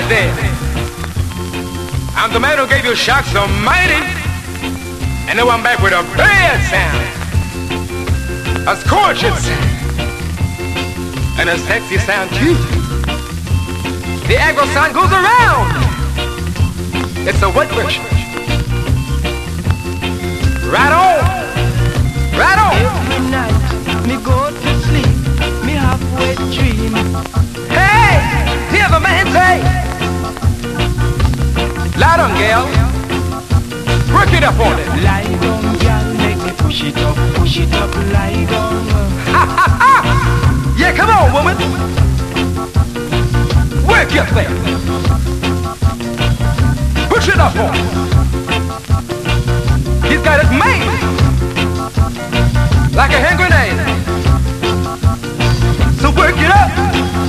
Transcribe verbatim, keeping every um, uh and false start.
out there. I'm the man who gave you shocks so mighty. And now I'm back with a bad sound, a scorching sound, and a sexy sound too. The Agro sound goes around. It's a wet version. Right on, right on. Every night me go to sleep, me have wet dream. Hey, hear the man say, lie down, gal. Work it up on it. Lie down, girl, make me push it up, push it up, lie down. Ha ha ha! Yeah, come on, woman. Work your thing. Push it up on it. He's got it made like a hand grenade. So work it up.